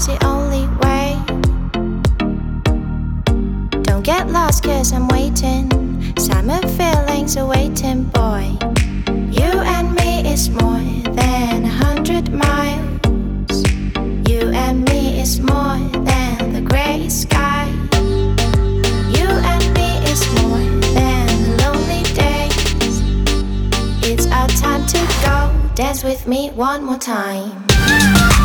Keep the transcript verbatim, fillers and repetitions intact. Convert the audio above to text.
is the only way. Don't get lost cause I'm waiting. Summer feelings are waiting, boy. You and me is more than a hundred miles. You and me is more than the gray sky. You and me is more than the lonely days. It's our time to go. Dance with me one more time.